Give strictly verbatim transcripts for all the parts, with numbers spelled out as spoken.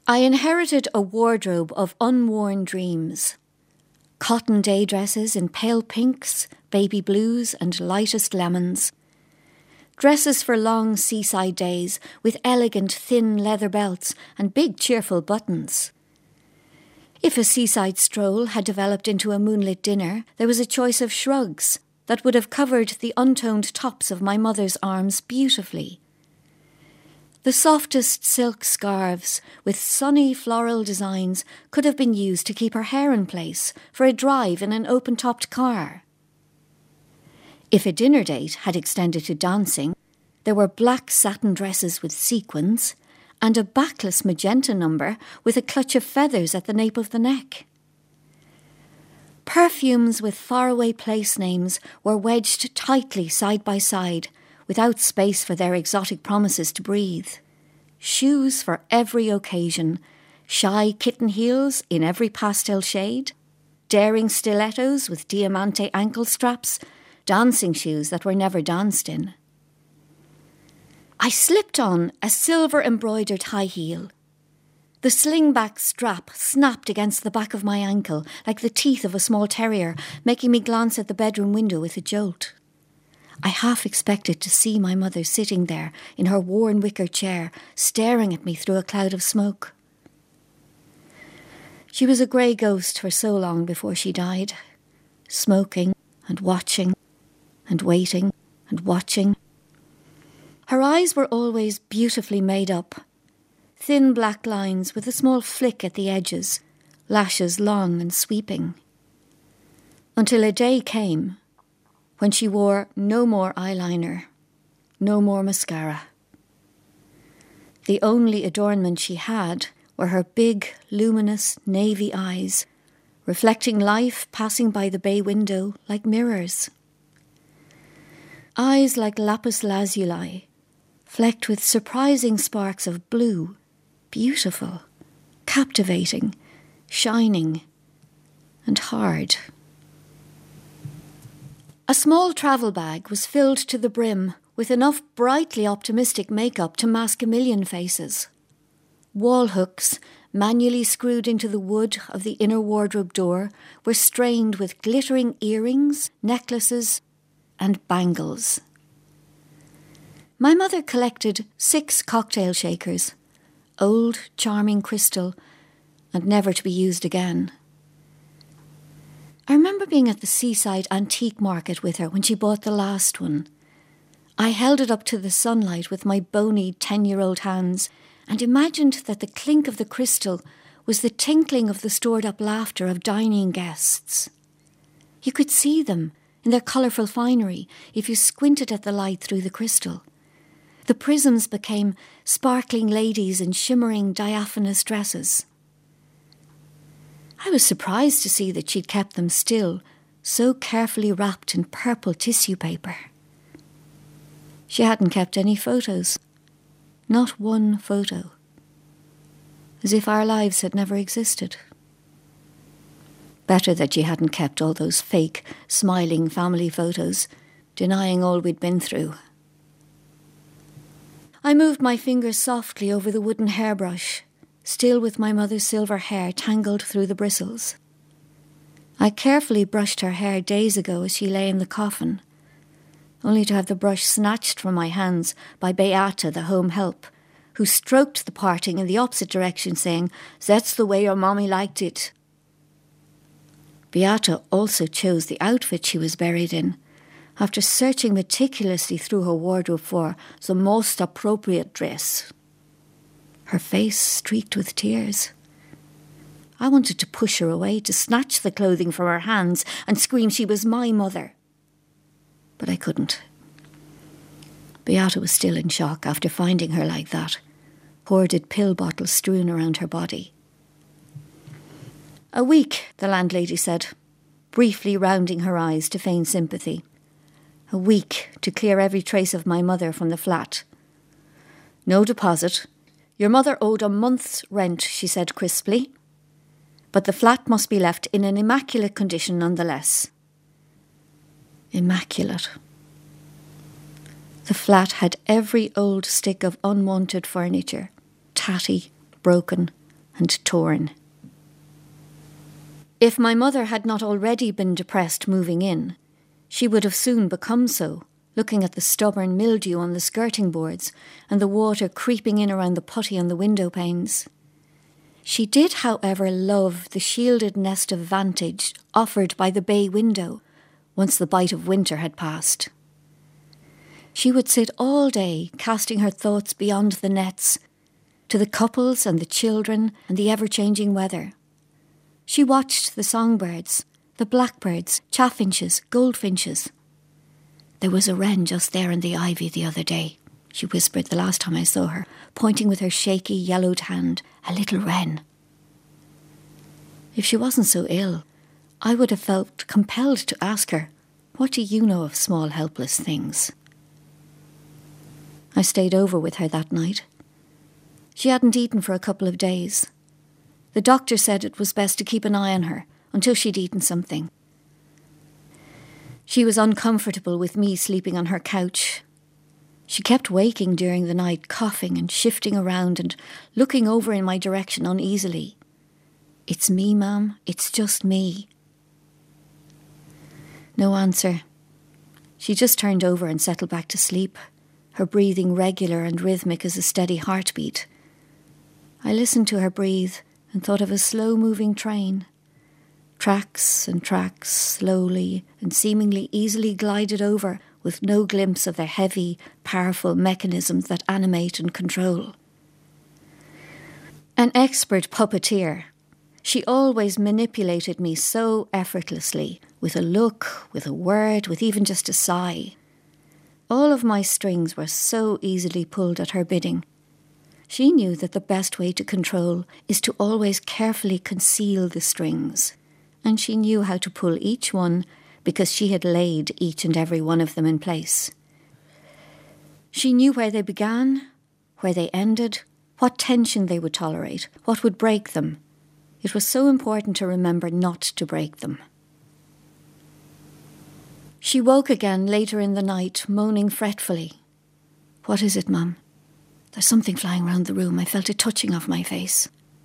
I inherited a wardrobe of unworn dreams. Cotton day dresses in pale pinks, baby blues and lightest lemons. Dresses for long seaside days with elegant thin leather belts and big cheerful buttons. If a seaside stroll had developed into a moonlit dinner, there was a choice of shrugs that would have covered the untoned tops of my mother's arms beautifully. The softest silk scarves with sunny floral designs could have been used to keep her hair in place for a drive in an open-topped car. If a dinner date had extended to dancing, there were black satin dresses with sequins and a backless magenta number with a clutch of feathers at the nape of the neck. Perfumes with faraway place names were wedged tightly side by side, without space for their exotic promises to breathe. Shoes for every occasion, shy kitten heels in every pastel shade, daring stilettos with diamante ankle straps, dancing shoes that were never danced in. I slipped on a silver-embroidered high heel. The slingback strap snapped against the back of my ankle like the teeth of a small terrier, making me glance at the bedroom window with a jolt. I half expected to see my mother sitting there in her worn wicker chair, staring at me through a cloud of smoke. She was a grey ghost for so long before she died, smoking and watching and waiting and watching. Her eyes were always beautifully made up, thin black lines with a small flick at the edges, lashes long and sweeping. Until a day came when she wore no more eyeliner, no more mascara. The only adornment she had were her big, luminous navy eyes, reflecting life passing by the bay window like mirrors. Eyes like lapis lazuli, flecked with surprising sparks of blue, beautiful, captivating, shining, and hard. A small travel bag was filled to the brim with enough brightly optimistic makeup to mask a million faces. Wall hooks, manually screwed into the wood of the inner wardrobe door, were strained with glittering earrings, necklaces, and bangles. My mother collected six cocktail shakers, old, charming crystal, and never to be used again. I remember being at the seaside antique market with her when she bought the last one. I held it up to the sunlight with my bony ten-year-old hands and imagined that the clink of the crystal was the tinkling of the stored-up laughter of dining guests. You could see them in their colourful finery if you squinted at the light through the crystal. The prisms became sparkling ladies in shimmering diaphanous dresses. I was surprised to see that she'd kept them still, so carefully wrapped in purple tissue paper. She hadn't kept any photos. Not one photo. As if our lives had never existed. Better that she hadn't kept all those fake, smiling family photos, denying all we'd been through. I moved my fingers softly over the wooden hairbrush, still with my mother's silver hair tangled through the bristles. I carefully brushed her hair days ago as she lay in the coffin, only to have the brush snatched from my hands by Beata, the home help, who stroked the parting in the opposite direction, saying, "That's the way your mommy liked it." Beata also chose the outfit she was buried in, after searching meticulously through her wardrobe for the most appropriate dress. Her face streaked with tears. I wanted to push her away, to snatch the clothing from her hands and scream she was my mother. But I couldn't. Beata was still in shock after finding her like that, hoarded pill bottles strewn around her body. "A week," the landlady said, briefly rounding her eyes to feign sympathy. "A week to clear every trace of my mother from the flat. No deposit. Your mother owed a month's rent," she said crisply. "But the flat must be left in an immaculate condition nonetheless." Immaculate. The flat had every old stick of unwanted furniture, tatty, broken, and torn. If my mother had not already been depressed moving in, she would have soon become so, looking at the stubborn mildew on the skirting boards and the water creeping in around the putty on the window panes. She did, however, love the shielded nest of vantage offered by the bay window once the bite of winter had passed. She would sit all day casting her thoughts beyond the nets, to the couples and the children and the ever-changing weather. She watched the songbirds, the blackbirds, chaffinches, goldfinches. There was a wren just there in the ivy the other day, she whispered the last time I saw her, pointing with her shaky, yellowed hand, a little wren. If she wasn't so ill, I would have felt compelled to ask her, what do you know of small, helpless things? I stayed over with her that night. She hadn't eaten for a couple of days. The doctor said it was best to keep an eye on her until she'd eaten something. She was uncomfortable with me sleeping on her couch. She kept waking during the night, coughing and shifting around and looking over in my direction uneasily. It's me, Ma'am. It's just me. No answer. She just turned over and settled back to sleep, her breathing regular and rhythmic as a steady heartbeat. I listened to her breathe and thought of a slow-moving train. Tracks and tracks, slowly and seemingly easily glided over with no glimpse of the heavy, powerful mechanisms that animate and control. An expert puppeteer, she always manipulated me so effortlessly, with a look, with a word, with even just a sigh. All of my strings were so easily pulled at her bidding. She knew that the best way to control is to always carefully conceal the strings, and she knew how to pull each one because she had laid each and every one of them in place. She knew where they began, where they ended, what tension they would tolerate, what would break them. It was so important to remember not to break them. She woke again later in the night, moaning fretfully. What is it, Mum? There's something flying round the room. I felt it touching off my face.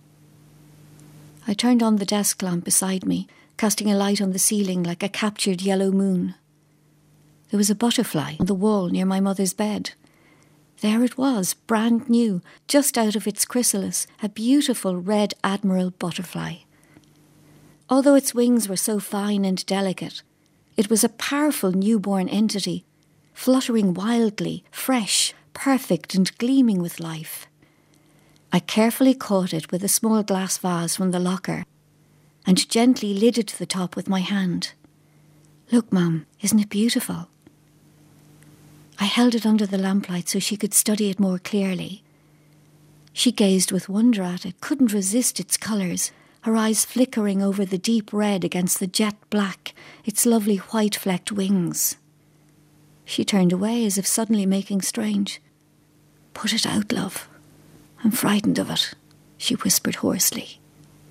I turned on the desk lamp beside me, casting a light on the ceiling like a captured yellow moon. There was a butterfly on the wall near my mother's bed. There it was, brand new, just out of its chrysalis, a beautiful red admiral butterfly. Although its wings were so fine and delicate, it was a powerful newborn entity, fluttering wildly, fresh, perfect and gleaming with life. I carefully caught it with a small glass vase from the locker and gently lidded the top with my hand. Look, Mum, isn't it beautiful? I held it under the lamplight so she could study it more clearly. She gazed with wonder at it, couldn't resist its colours, her eyes flickering over the deep red against the jet black, its lovely white-flecked wings. She turned away as if suddenly making strange. Put it out, love. I'm frightened of it, she whispered hoarsely.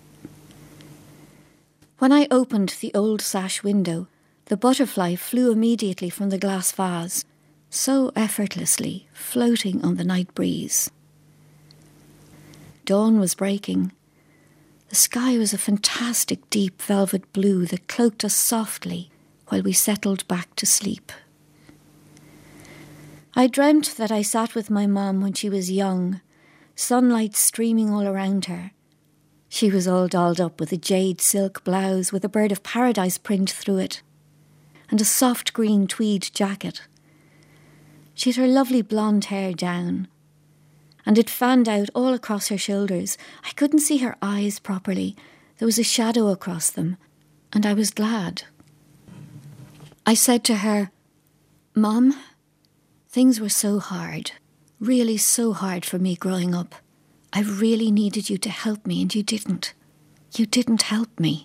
When I opened the old sash window, the butterfly flew immediately from the glass vase, so effortlessly, floating on the night breeze. Dawn was breaking. The sky was a fantastic deep velvet blue that cloaked us softly while we settled back to sleep. I dreamt that I sat with my mum when she was young, sunlight streaming all around her. She was all dolled up with a jade silk blouse with a bird of paradise print through it, and a soft green tweed jacket. She had her lovely blonde hair down, and it fanned out all across her shoulders. I couldn't see her eyes properly. There was a shadow across them, and I was glad. I said to her, Mum, things were so hard, really so hard for me growing up. I really needed you to help me, and you didn't. You didn't help me.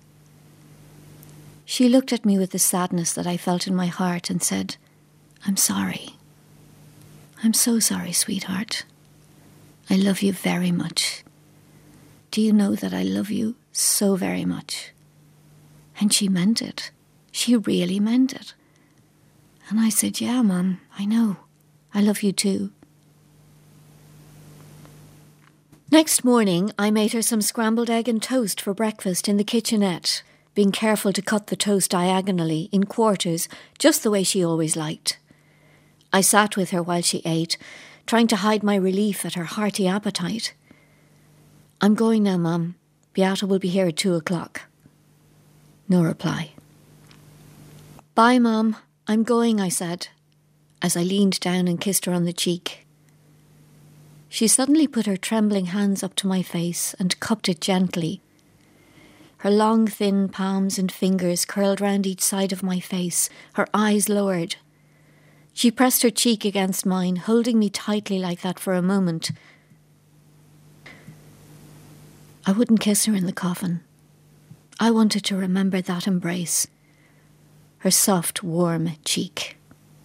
She looked at me with the sadness that I felt in my heart and said, I'm sorry. I'm so sorry, sweetheart. I love you very much. Do you know that I love you so very much? And she meant it. She really meant it. And I said, yeah, Mum, I know. I love you too. Next morning, I made her some scrambled egg and toast for breakfast in the kitchenette, being careful to cut the toast diagonally, in quarters, just the way she always liked. I sat with her while she ate, trying to hide my relief at her hearty appetite. "I'm going now, Mum. Beata will be here at two o'clock. No reply. "Bye, Mum. I'm going," I said, as I leaned down and kissed her on the cheek. She suddenly put her trembling hands up to my face and cupped it gently. Her long, thin palms and fingers curled round each side of my face, her eyes lowered. She pressed her cheek against mine, holding me tightly like that for a moment. I wouldn't kiss her in the coffin. I wanted to remember that embrace, her soft, warm cheek.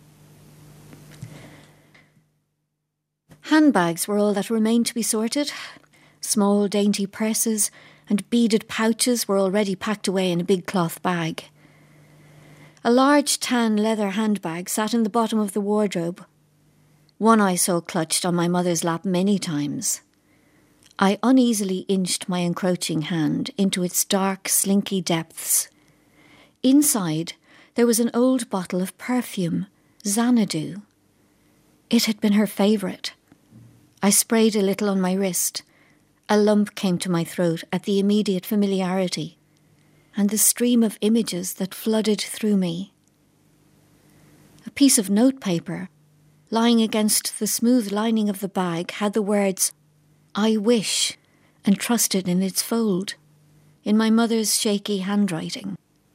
Handbags were all that remained to be sorted. Small, dainty purses and beaded pouches were already packed away in a big cloth bag. A large tan leather handbag sat in the bottom of the wardrobe. One I saw clutched on my mother's lap many times. I uneasily inched my encroaching hand into its dark, slinky depths. Inside, there was an old bottle of perfume, Xanadu. It had been her favourite. I sprayed a little on my wrist. A lump came to my throat at the immediate familiarity, and the stream of images that flooded through me. A piece of notepaper, lying against the smooth lining of the bag, had the words, "I wish," entrusted in its fold, in my mother's shaky handwriting.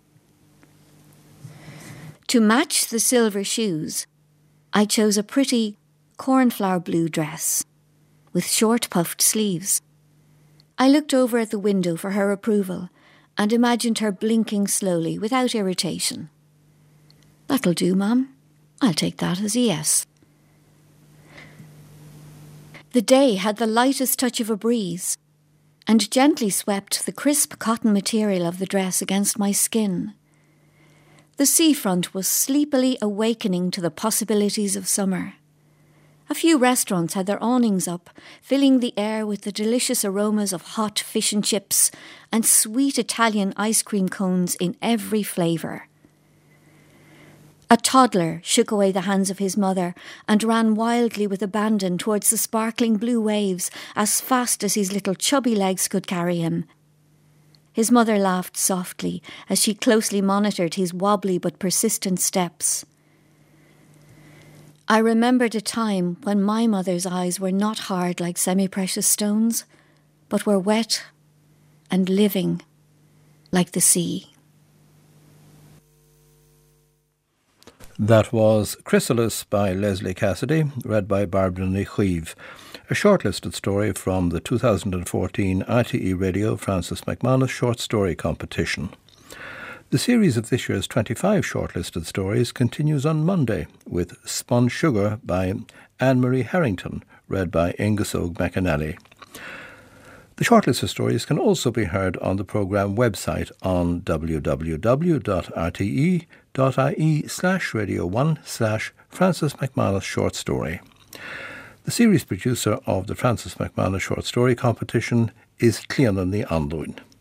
To match the silver shoes, I chose a pretty cornflower blue dress with short puffed sleeves. I looked over at the window for her approval and imagined her blinking slowly without irritation. "That'll do, Mum. I'll take that as a yes." The day had the lightest touch of a breeze and gently swept the crisp cotton material of the dress against my skin. The seafront was sleepily awakening to the possibilities of summer. A few restaurants had their awnings up, filling the air with the delicious aromas of hot fish and chips and sweet Italian ice cream cones in every flavour. A toddler shook away the hands of his mother and ran wildly with abandon towards the sparkling blue waves as fast as his little chubby legs could carry him. His mother laughed softly as she closely monitored his wobbly but persistent steps. I remembered a time when my mother's eyes were not hard like semi-precious stones, but were wet and living like the sea. That was Chrysalis by Leslie Cassidy, read by Barbara Nichuive, a shortlisted story from the two thousand fourteen R T E Radio Francis McManus Short Story Competition. The series of this year's twenty-five shortlisted stories continues on Monday with Spun Sugar by Anne-Marie Harrington, read by Ingusog McAnally. The shortlisted stories can also be heard on the programme website on w w w dot r t e dot i e slash radio one slash Francis McManus Short Story. The series producer of the Francis McManus Short Story Competition is Cleanan Ní Anluain.